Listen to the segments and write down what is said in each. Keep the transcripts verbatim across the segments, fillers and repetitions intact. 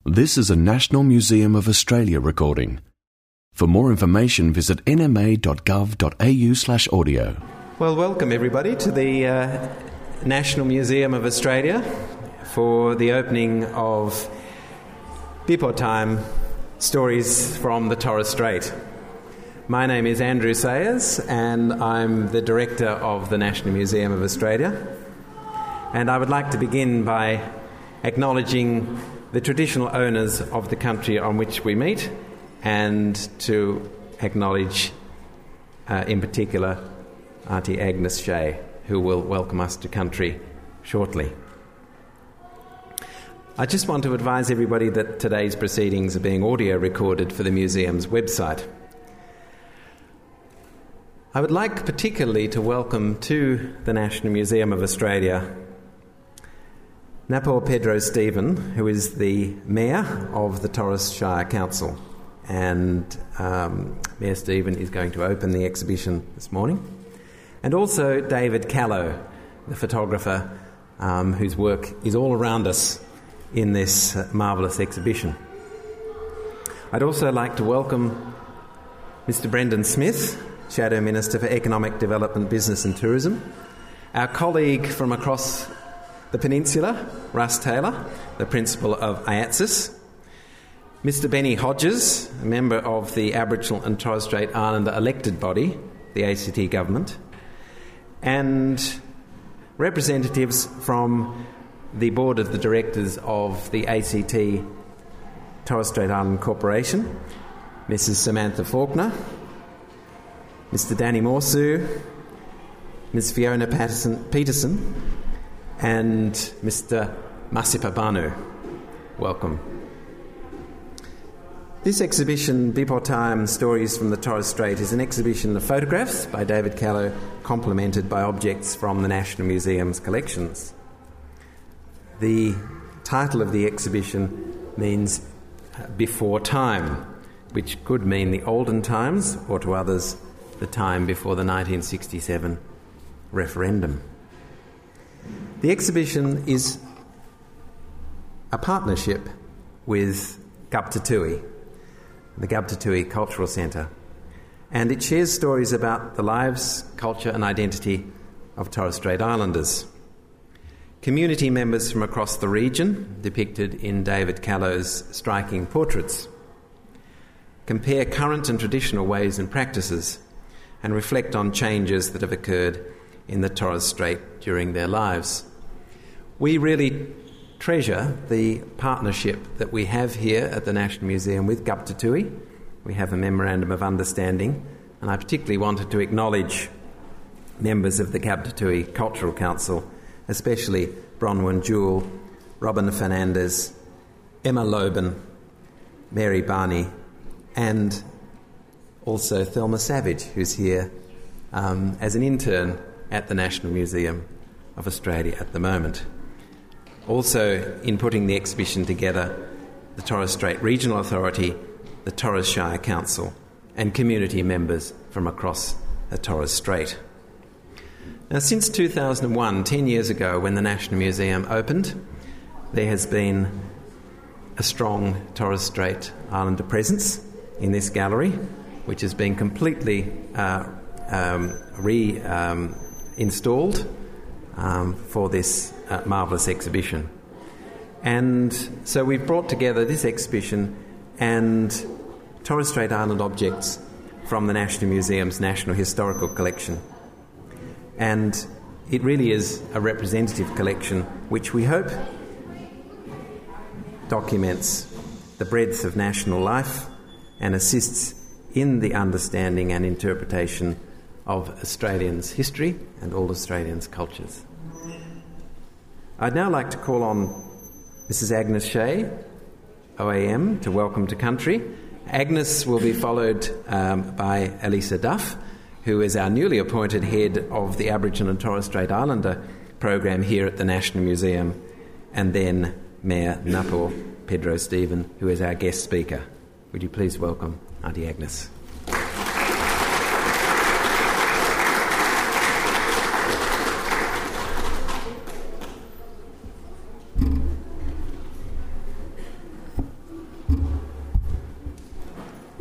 This is a National Museum of Australia recording. For more information, visit n m a dot gov dot a u slash audio. Well, welcome everybody to the uh, National Museum of Australia for the opening of Bipo Time Stories from the Torres Strait. My name is Andrew Sayers and I'm the Director of the National Museum of Australia. And I would like to begin by acknowledging the traditional owners of the country on which we meet, and to acknowledge, uh, in particular, Auntie Agnes Shea, who will welcome us to country shortly. I just want to advise everybody that today's proceedings are being audio recorded for the museum's website. I would like particularly to welcome to the National Museum of Australia Napo Pedro Stephen, who is the Mayor of the Torres Shire Council. And um, Mayor Stephen is going to open the exhibition this morning. And also David Callow, the photographer um, whose work is all around us in this uh, marvellous exhibition. I'd also like to welcome Mister Brendan Smith, Shadow Minister for Economic Development, Business and Tourism, our colleague from across the peninsula, Russ Taylor, the Principal of A A T S I S, Mister Benny Hodges, a member of the Aboriginal and Torres Strait Islander elected body, the A C T government, and representatives from the board of the directors of the A C T Torres Strait Island Corporation, Missus Samantha Faulkner, Mister Danny Morsu, Miz Fiona Patterson, Peterson, and Mister Masipa Banu. Welcome. This exhibition, Bipo Time Stories from the Torres Strait, is an exhibition of photographs by David Callow, complemented by objects from the National Museum's collections. The title of the exhibition means Before Time, which could mean the olden times, or to others, the time before the nineteen sixty-seven referendum. The exhibition is a partnership with Gubtatui, the Gubtatui Cultural Centre, and it shares stories about the lives, culture and identity of Torres Strait Islanders. Community members from across the region, depicted in David Callow's striking portraits, compare current and traditional ways and practices and reflect on changes that have occurred in the Torres Strait during their lives. We really treasure the partnership that we have here at the National Museum with Gubtatui. We have a memorandum of understanding, and I particularly wanted to acknowledge members of the Gubtatui Cultural Council, especially Bronwyn Jewell, Robin Fernandez, Emma Loban, Mary Barney, and also Thelma Savage, who's here um, as an intern at the National Museum of Australia at the moment. Also, in putting the exhibition together, the Torres Strait Regional Authority, the Torres Shire Council, and community members from across the Torres Strait. Now, since two thousand one, ten years ago, when the National Museum opened, there has been a strong Torres Strait Islander presence in this gallery, which has been completely uh, um, re- um, installed um, for this uh, marvellous exhibition. And so we've brought together this exhibition and Torres Strait Island objects from the National Museum's National Historical Collection. And it really is a representative collection which we hope documents the breadth of national life and assists in the understanding and interpretation of Australians' history and all Australians' cultures. I'd now like to call on Missus Agnes Shea, O A M, to welcome to country. Agnes will be followed um, by Elisa Duff, who is our newly appointed head of the Aboriginal and Torres Strait Islander program here at the National Museum, and then Mayor Napo Pedro Stephen, who is our guest speaker. Would you please welcome Auntie Agnes?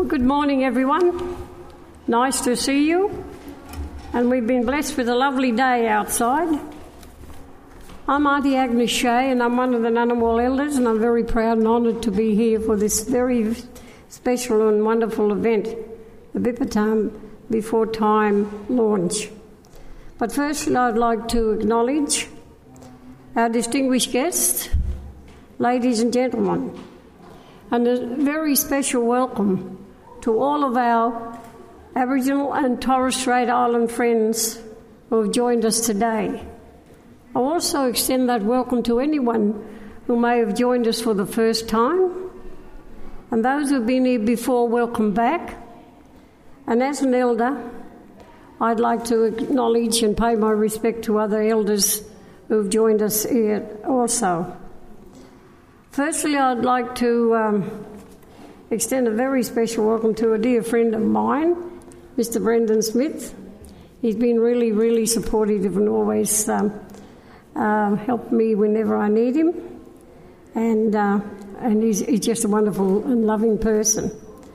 Well, good morning, everyone. Nice to see you. And we've been blessed with a lovely day outside. I'm Auntie Agnes Shea, and I'm one of the Ngunnawal elders, and I'm very proud and honoured to be here for this very special and wonderful event, the Bipatam Before Time launch. But firstly, I'd like to acknowledge our distinguished guests, ladies and gentlemen, and a very special welcome to all of our Aboriginal and Torres Strait Island friends who have joined us today. I also extend that welcome to anyone who may have joined us for the first time, and those who have been here before, welcome back. And as an elder, I'd like to acknowledge and pay my respect to other elders who have joined us here also. Firstly, I'd like to um, extend a very special welcome to a dear friend of mine, Mister Brendan Smith. He's been really, really supportive and always um, uh, helped me whenever I need him. And uh, and he's, he's just a wonderful and loving person.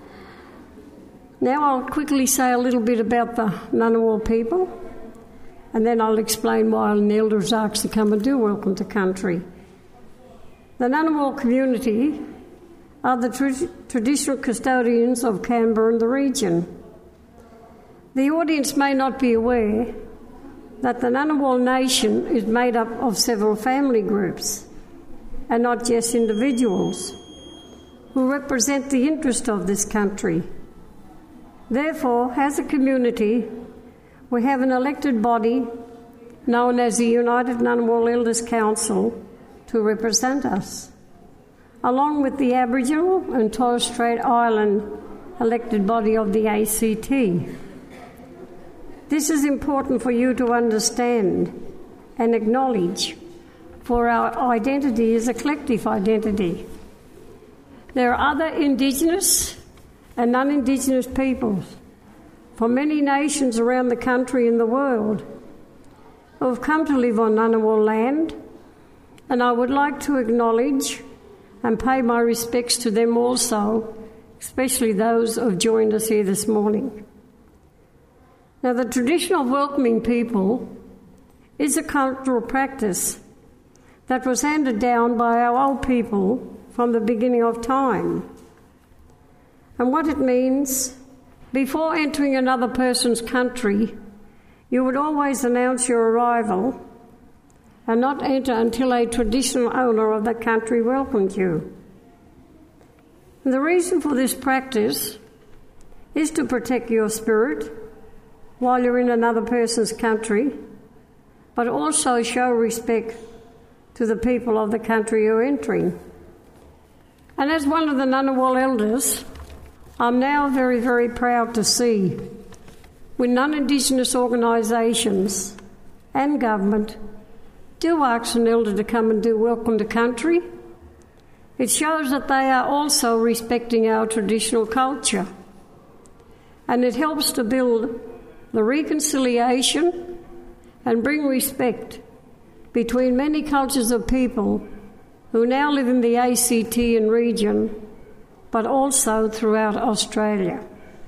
Now I'll quickly say a little bit about the Ngunnawal people, and then I'll explain why an elder is asked to come and do Welcome to Country. The Ngunnawal community are the tra- traditional custodians of Canberra and the region. The audience may not be aware that the Ngunnawal nation is made up of several family groups and not just individuals who represent the interest of this country. Therefore, as a community, we have an elected body known as the United Ngunnawal Elders Council to represent us, along with the Aboriginal and Torres Strait Island elected body of the A C T. This is important for you to understand and acknowledge, for our identity is a collective identity. There are other Indigenous and non-Indigenous peoples from many nations around the country and the world who have come to live on Ngunnawal land, and I would like to acknowledge and pay my respects to them also, especially those who have joined us here this morning. Now, the tradition of welcoming people is a cultural practice that was handed down by our old people from the beginning of time. And what it means, before entering another person's country, you would always announce your arrival and not enter until a traditional owner of the country welcomed you. And the reason for this practice is to protect your spirit while you're in another person's country, but also show respect to the people of the country you're entering. And as one of the Ngunnawal elders, I'm now very, very proud to see when non-Indigenous organisations and government do ask an elder to come and do Welcome to Country, it shows that they are also respecting our traditional culture. And it helps to build the reconciliation and bring respect between many cultures of people who now live in the A C T and region, but also throughout Australia.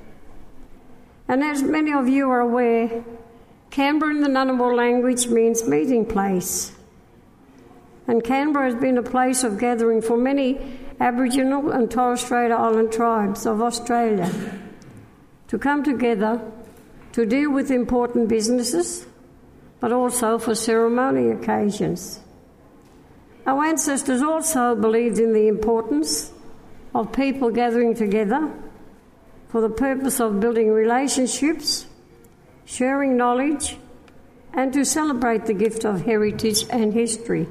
And as many of you are aware, Canberra in the Ngunnawal language means meeting place. And Canberra has been a place of gathering for many Aboriginal and Torres Strait Island tribes of Australia to come together to deal with important businesses, but also for ceremony occasions. Our ancestors also believed in the importance of people gathering together for the purpose of building relationships, sharing knowledge, and to celebrate the gift of heritage and history.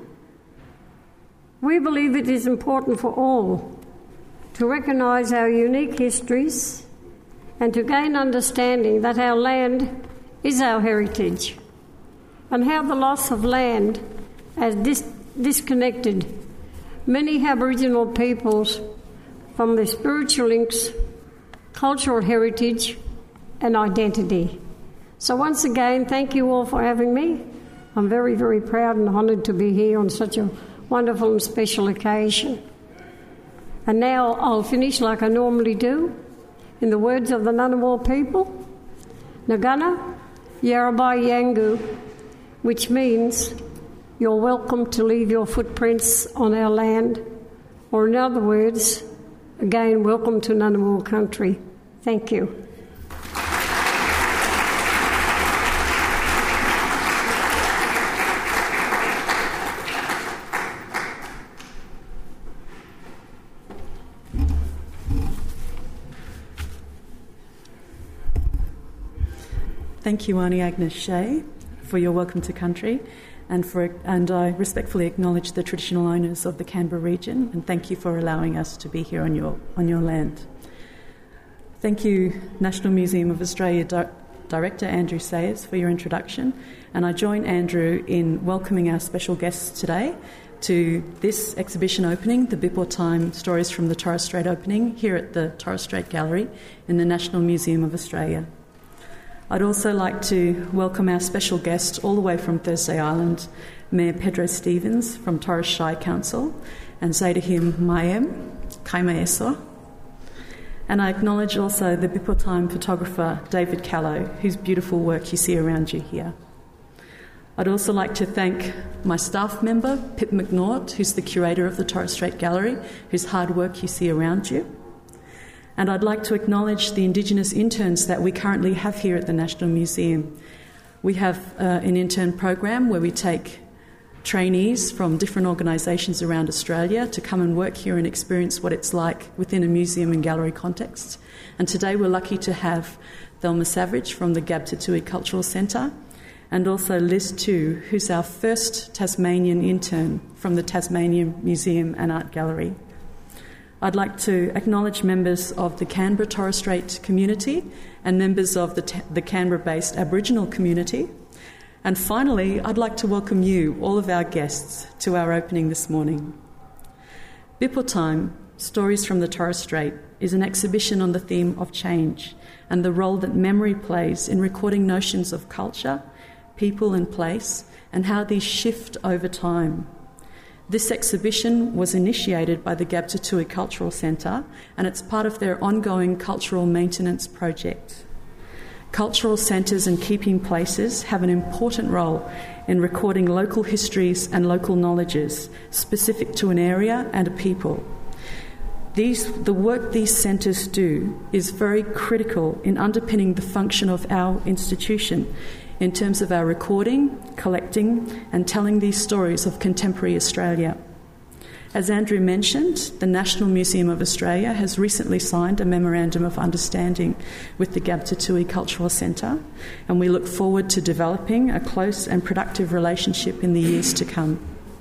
We believe it is important for all to recognise our unique histories and to gain understanding that our land is our heritage, and how the loss of land has dis- disconnected many Aboriginal peoples from their spiritual links, cultural heritage and identity. So once again, thank you all for having me. I'm very, very proud and honoured to be here on such a wonderful and special occasion. And now I'll finish like I normally do In the words of the Ngunnawal people, Nagana Yarabai Yangu, which means you're welcome to leave your footprints on our land, or in other words, again, welcome to Ngunnawal country. Thank you. Thank you, Aunty Agnes Shea, for your welcome to country, and for and I respectfully acknowledge the traditional owners of the Canberra region, and thank you for allowing us to be here on your on your land. Thank you, National Museum of Australia Di- Director Andrew Sayers, for your introduction, and I join Andrew in welcoming our special guests today to this exhibition opening, the Bipor Time Stories from the Torres Strait opening, here at the Torres Strait Gallery in the National Museum of Australia. I'd also like to welcome our special guest all the way from Thursday Island, Mayor Pedro Stevens from Torres Shire Council, and say to him, Mayem, Kaima Eso. And I acknowledge also the Bipor Time photographer, David Callow, whose beautiful work you see around you here. I'd also like to thank my staff member, Pip McNaught, who's the curator of the Torres Strait Gallery, whose hard work you see around you. And I'd like to acknowledge the Indigenous interns that we currently have here at the National Museum. We have uh, an intern program where we take trainees from different organisations around Australia to come and work here and experience what it's like within a museum and gallery context. And today we're lucky to have Thelma Savage from the Gabtatui Cultural Centre, and also Liz Tu, who's our first Tasmanian intern from the Tasmanian Museum and Art Gallery. I'd like to acknowledge members of the Canberra Torres Strait community and members of the, t- the Canberra-based Aboriginal community. And finally, I'd like to welcome you, all of our guests, to our opening this morning. Bipor Time, Stories from the Torres Strait, is an exhibition on the theme of change and the role that memory plays in recording notions of culture, people and place, and how these shift over time. This exhibition was initiated by the Gabtatui Cultural Centre, and it's part of their ongoing cultural maintenance project. Cultural centres and keeping places have an important role in recording local histories and local knowledges specific to an area and a people. These, the work these centres do is very critical in underpinning the function of our institution in terms of our recording, collecting, and telling these stories of contemporary Australia. As Andrew mentioned, the National Museum of Australia has recently signed a Memorandum of Understanding with the Gabtatui Cultural Centre, and we look forward to developing a close and productive relationship in the years to come.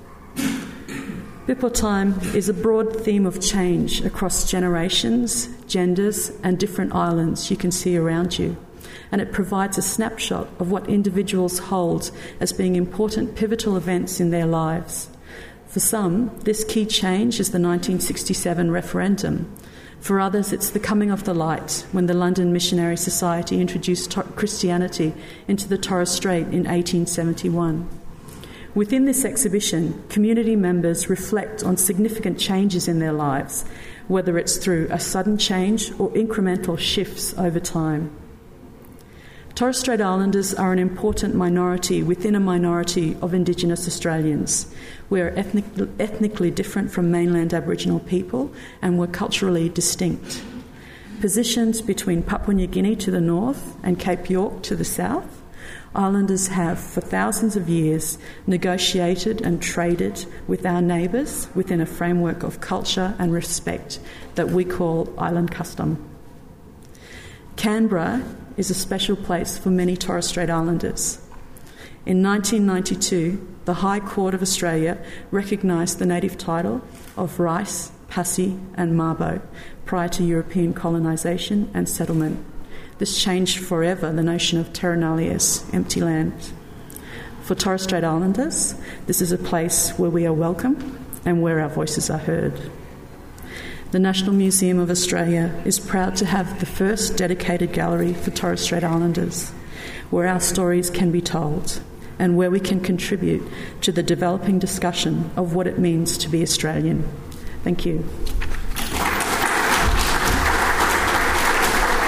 Bipor Time is a broad theme of change across generations, genders, and different islands you can see around you, and it provides a snapshot of what individuals hold as being important pivotal events in their lives. For some, this key change is the nineteen sixty-seven referendum. For others, it's the coming of the light when the London Missionary Society introduced to- Christianity into the Torres Strait in eighteen seventy-one. Within this exhibition, community members reflect on significant changes in their lives, whether it's through a sudden change or incremental shifts over time. Torres Strait Islanders are an important minority within a minority of Indigenous Australians. We are ethnic, ethnically different from mainland Aboriginal people, and we're culturally distinct. Positioned between Papua New Guinea to the north and Cape York to the south, Islanders have, for thousands of years, negotiated and traded with our neighbours within a framework of culture and respect that we call island custom. Canberra is a special place for many Torres Strait Islanders. In nineteen ninety-two, the High Court of Australia recognised the native title of Rice, Passy and Mabo prior to European colonisation and settlement. This changed forever the notion of terra nullius, empty land. For Torres Strait Islanders, this is a place where we are welcome and where our voices are heard. The National Museum of Australia is proud to have the first dedicated gallery for Torres Strait Islanders, where our stories can be told and where we can contribute to the developing discussion of what it means to be Australian. Thank you.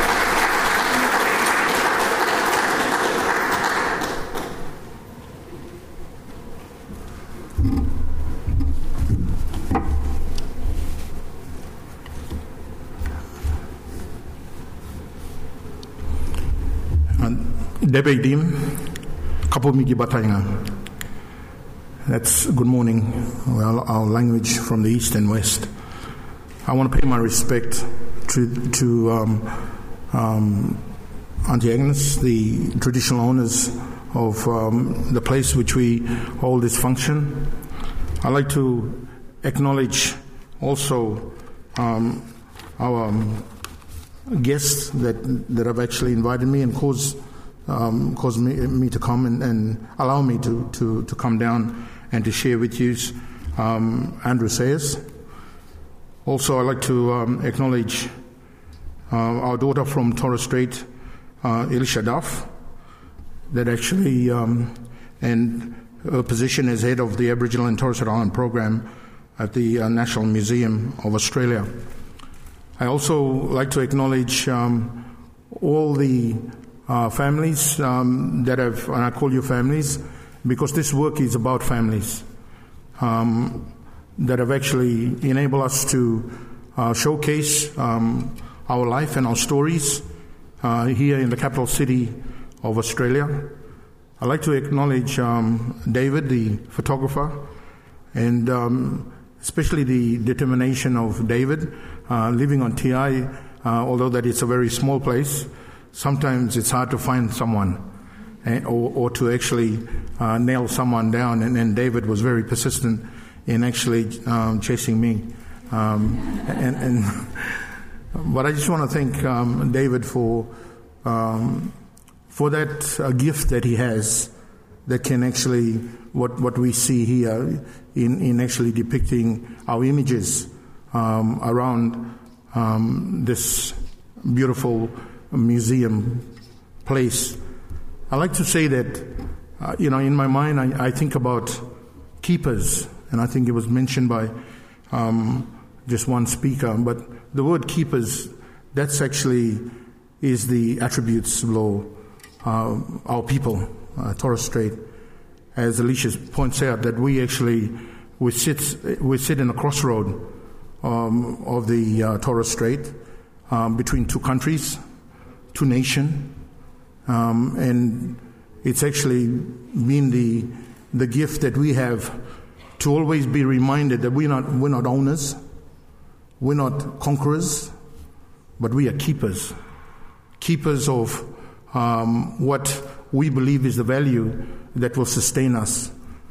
Debedim, Kapomigi Batanga. That's good morning, well, our language from the east and west. I want to pay my respect to, to um, um, Auntie Agnes, the traditional owners of um, the place which we hold this function. I'd like to acknowledge also um, our um, guests that that have actually invited me and caused um, caused me, me to come and, and allow me to, to, to come down and to share with you. Um, Andrew Sayers. Also, I'd like to um, acknowledge uh, our daughter from Torres Strait, uh, Elisha Duff, that actually, um, and her position as head of the Aboriginal and Torres Strait Island program at the uh, National Museum of Australia. I also like to acknowledge um, all the uh, families um, that have, and I call you families, because this work is about families um, that have actually enabled us to uh, showcase um, our life and our stories uh, here in the capital city of Australia. I'd like to acknowledge um, David, the photographer, and um, especially the determination of David uh, living on T I, uh, although that it's a very small place. Sometimes it's hard to find someone eh, or, or to actually uh, nail someone down, and, and David was very persistent in actually um, chasing me. Um, and, and but I just want to thank um, David for um, for that uh, gift that he has, that can actually, what, what we see here in, in actually depicting our images um, around um, this beautiful museum place. I like to say that, uh, you know, in my mind, I, I think about keepers, and I think it was mentioned by um, just one speaker, but the word keepers, that's actually is the attributes law. Uh, our people, uh, Torres Strait, as Alicia points out, that we actually we sit we sit in a crossroad um, of the uh, Torres Strait um, between two countries, two nations, um, and it's actually been the the gift that we have to always be reminded that we're not we're not owners, we're not conquerors, but we are keepers, keepers of Um, what we believe is the value that will sustain us.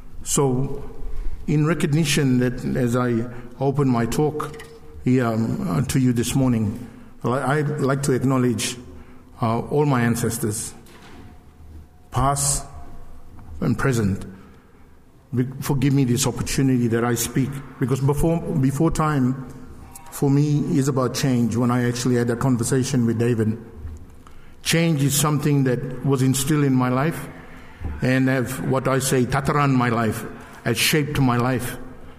So, in recognition that as I open my talk here um, to you this morning, I'd like to acknowledge uh, all my ancestors, past and present. Forgive me this opportunity that I speak, because before before time for me is about change. When I actually had a conversation with David, change is something that was instilled in my life, and have what I say, tataran my life, has shaped my life.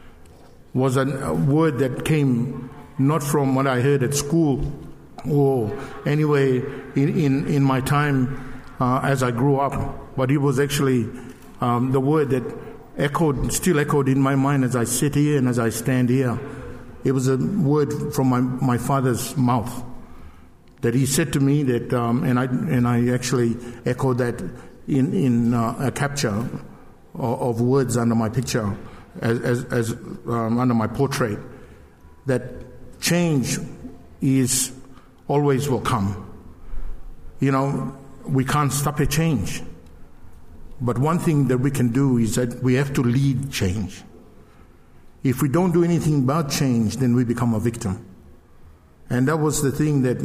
Was a word that came not from what I heard at school or anyway in, in, in my time uh, as I grew up, but it was actually um, the word that echoed, still echoed in my mind as I sit here and as I stand here. It was a word from my, my father's mouth, that he said to me that, um, and I and I actually echoed that in in uh, a capture of, of words under my picture, as as, as um, under my portrait, that change is always will come. You know, we can't stop a change, but one thing that we can do is that we have to lead change. If we don't do anything about change, then we become a victim, and that was the thing that.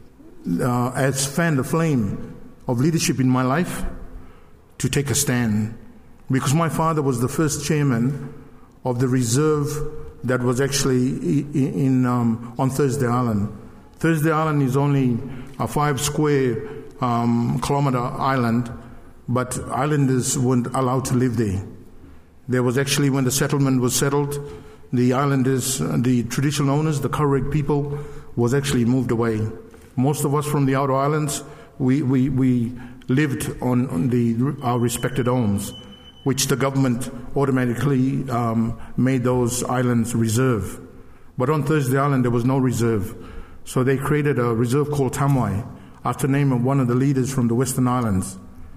Uh, has fanned the flame of leadership in my life to take a stand, because my father was the first chairman of the reserve that was actually in, in um, on Thursday Island. Thursday Island is only a five square um, kilometer island, but islanders weren't allowed to live there. There was actually, when the settlement was settled, the islanders, the traditional owners, the Khareg people, was actually moved away. Most of us from the outer islands, we, we, we lived on, on the, our respected homes, which the government automatically um, made those islands reserve. But on Thursday Island, there was no reserve. So they created a reserve called Tamwai, after the name of one of the leaders from the Western Islands.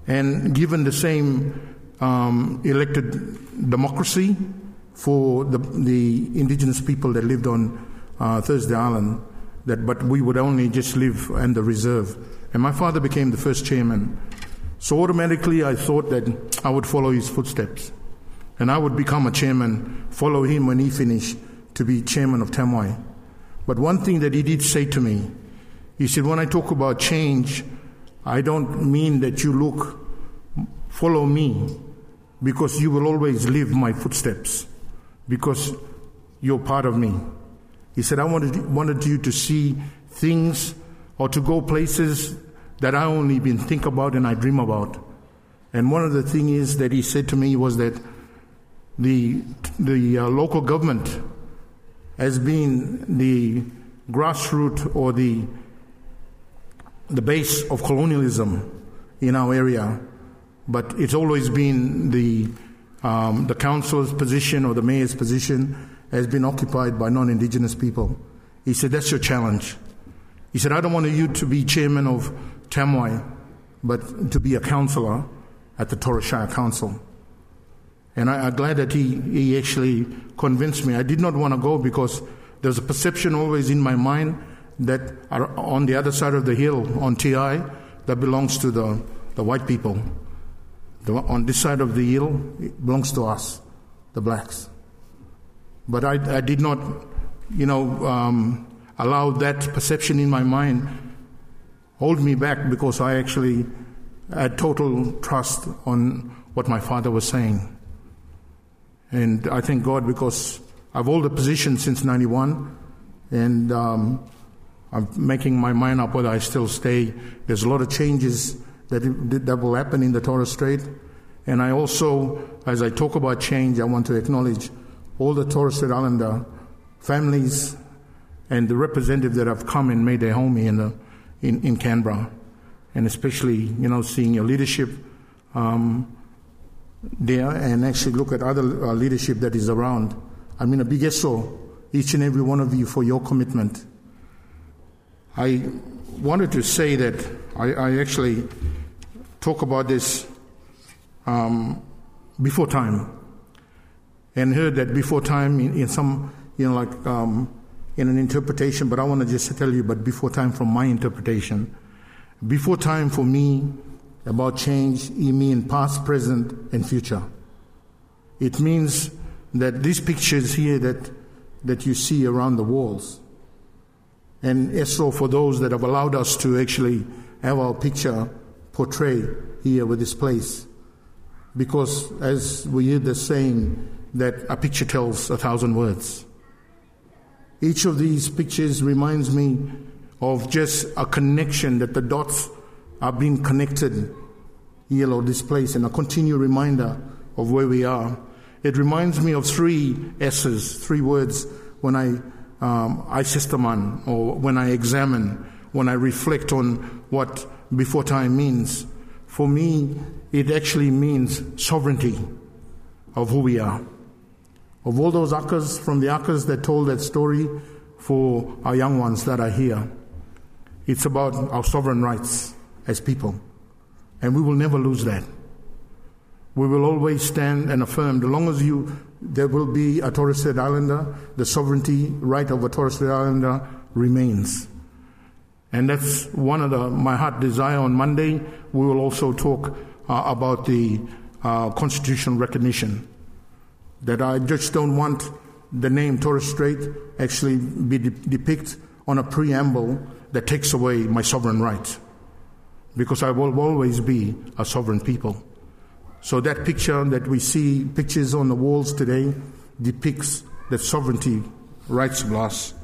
And given the same um, elected democracy for the, the indigenous people that lived on uh, Thursday Island, that but we would only just live in the reserve. And my father became the first chairman. So automatically I thought that I would follow his footsteps. And I would become a chairman, follow him when he finished to be chairman of Tamwai. But one thing that he did say to me, he said, when I talk about change, I don't mean that you look, follow me, because you will always live my footsteps, because you're part of me. He said, I wanted, wanted you to see things or to go places that I only been think about and I dream about. And one of the things is that he said to me was that the, the uh, local government has been the grassroots or the the base of colonialism in our area, but it's always been the um, the council's position or the mayor's position has been occupied by non-Indigenous people. He said, that's your challenge. He said, I don't want you to be chairman of Tamwai, but to be a councillor at the Torres Shire Council. And I, I'm glad that he, he actually convinced me. I did not want to go because there's a perception always in my mind that are on the other side of the hill, on T I, that belongs to the, the white people. The, on this side of the hill, it belongs to us, the blacks. But I, I did not, you know, um, allow that perception in my mind hold me back, because I actually had total trust on what my father was saying. And I thank God, because I've held the position since ninety-one, and um, I'm making my mind up whether I still stay. There's a lot of changes that that will happen in the Torres Strait. And I also, as I talk about change, I want to acknowledge all the Torres Strait Islander families and the representatives that have come and made their home here in, the, in, in Canberra. And especially, you know, seeing your leadership um, there, and actually look at other uh, leadership that is around. I mean, a big eso, each and every one of you, for your commitment. I wanted to say that I, I actually talk about this um, before time, and heard that before time in, in some, you know, like um, in an interpretation, but I want to just tell you, but before time from my interpretation. Before time for me, about change, it means past, present, and future. It means that these pictures here that that you see around the walls, and also for those that have allowed us to actually have our picture portrayed here with this place, because as we hear the saying that a picture tells a thousand words. Each of these pictures reminds me of just a connection, that the dots are being connected here or this place, and a continual reminder of where we are. It reminds me of three S's, three words, when I um, I systeman, or when I examine, when I reflect on what before time means. For me, it actually means sovereignty of who we are. Of all those Akas, from the Akas that told that story, for our young ones that are here, it's about our sovereign rights as people. And we will never lose that. We will always stand and affirm, as long as you, there will be a Torres Strait Islander, the sovereignty right of a Torres Strait Islander remains. And that's one of the, my heart desire. On Monday, we will also talk uh, about the uh, constitutional recognition. That I just don't want the name Torres Strait actually be de- depicted on a preamble that takes away my sovereign rights, because I will always be a sovereign people. So that picture that we see, pictures on the walls today, depicts that sovereignty rights of us.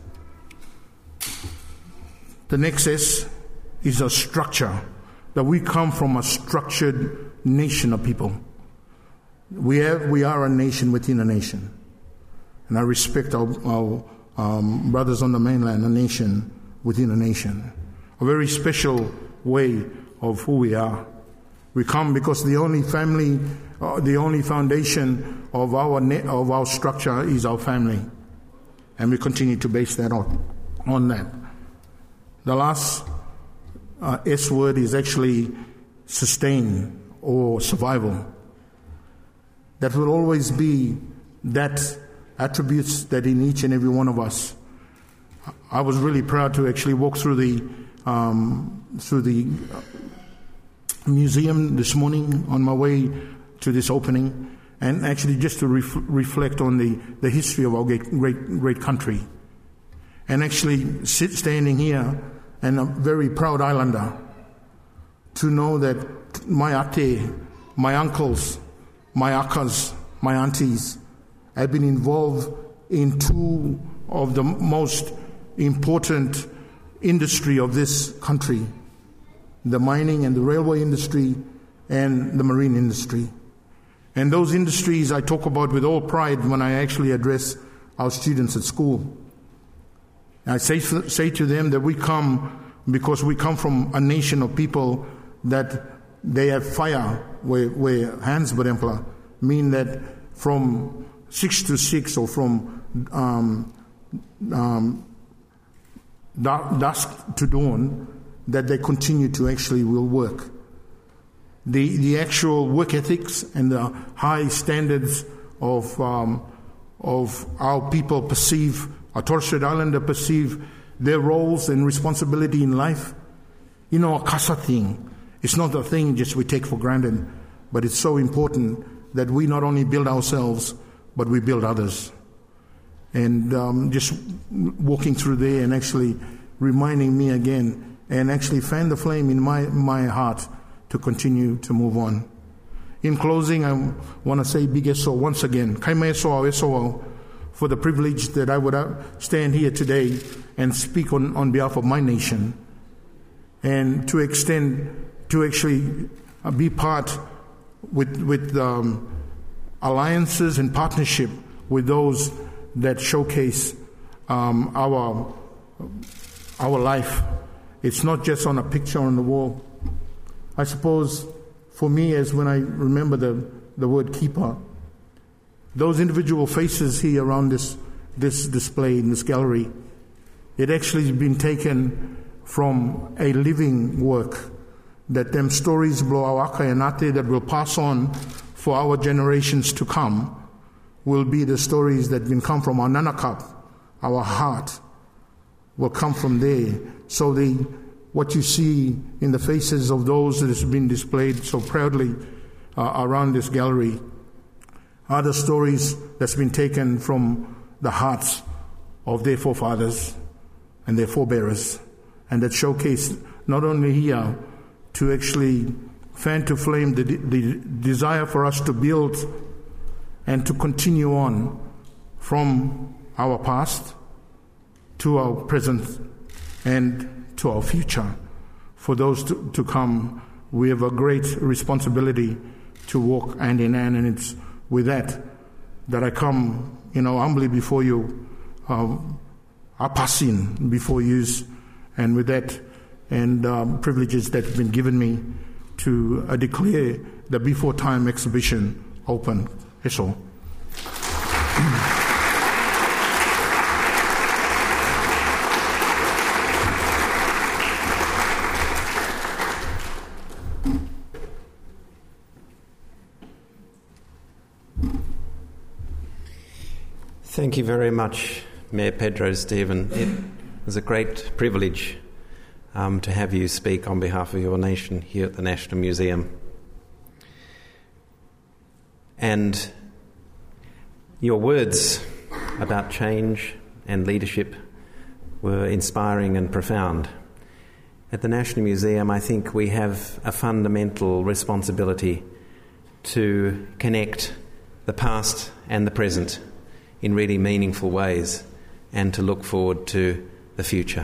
The next S is a structure, that we come from a structured nation of people. We have, we are a nation within a nation. And I respect our, our um, brothers on the mainland, a nation within a nation. A very special way of who we are. We come because the only family, uh, the only foundation of our ne- of our structure is our family. And we continue to base that on, on that. The last uh, S word is actually sustain, or survival. That will always be that attributes that in each and every one of us. I was really proud to actually walk through the um, through the museum this morning on my way to this opening, and actually just to ref- reflect on the, the history of our great, great great country, and actually sit standing here and a very proud islander to know that my ate, my uncles, my akas, my aunties have been involved in two of the most important industry of this country, the mining and the railway industry and the marine industry. And those industries I talk about with all pride when I actually address our students at school. I say, say to them that we come because we come from a nation of people that they have fire where, where hands berempla, mean that from six to six or from um, um, dusk to dawn, that they continue to actually will work. The the actual work ethics and the high standards of um, of our people perceive, our Torres Strait Islander perceive their roles and responsibility in life. You know, a casa thing. It's not a thing just we take for granted, but it's so important that we not only build ourselves, but we build others. And um, just walking through there and actually reminding me again and actually fan the flame in my, my heart to continue to move on. In closing, I want to say big eso once again. Kaima eso eso for the privilege that I would stand here today and speak on, on behalf of my nation, and to extend, to actually be part with, with um, alliances and partnership with those that showcase um, our our life. It's not just on a picture on the wall. I suppose for me, as when I remember the, the word keeper, those individual faces here around this this display in this gallery, it actually has been taken from a living work, that them stories blow our aka and ate that will pass on for our generations to come will be the stories that will come from our nanakap, our heart will come from there. So the what you see in the faces of those that has been displayed so proudly uh, around this gallery are the stories that's been taken from the hearts of their forefathers and their forebearers, and that showcase not only here to actually fan to flame the, the desire for us to build and to continue on from our past to our present and to our future. For those to, to come, we have a great responsibility to walk hand in hand, and it's with that that I come, you know, humbly before you, uh, apasin before you, and with that and um, privileges that have been given me to uh, declare the Before Time exhibition open. That's all. Thank you very much, Mayor Pedro Stephen. It was a great privilege um, to have you speak on behalf of your nation here at the National Museum. And your words about change and leadership were inspiring and profound. At the National Museum, I think we have a fundamental responsibility to connect the past and the present in really meaningful ways, and to look forward to the future.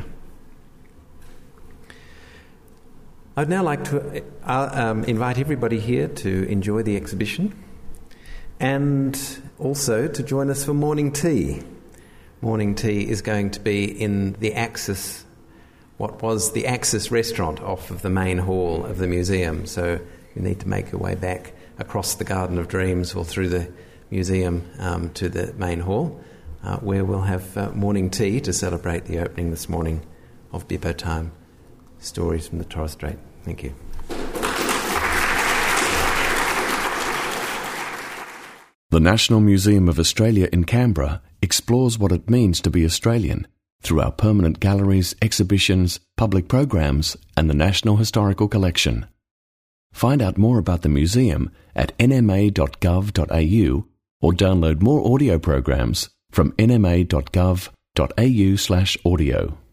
I'd now like to uh, um, invite everybody here to enjoy the exhibition, and also to join us for morning tea. Morning tea is going to be in the Axis, what was the Axis restaurant off of the main hall of the museum. So you need to make your way back across the Garden of Dreams or through the museum um, to the main hall, uh, where we'll have uh, morning tea to celebrate the opening this morning of Bipo Time, Stories from the Torres Strait. Thank you. The National Museum of Australia in Canberra explores what it means to be Australian through our permanent galleries, exhibitions, public programs, and the National Historical Collection. Find out more about the museum at n m a dot gov dot a u or download more audio programs from n m a dot gov dot a u slash audio.